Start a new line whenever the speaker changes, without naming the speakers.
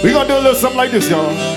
We're gonna do a little something like this, y'all.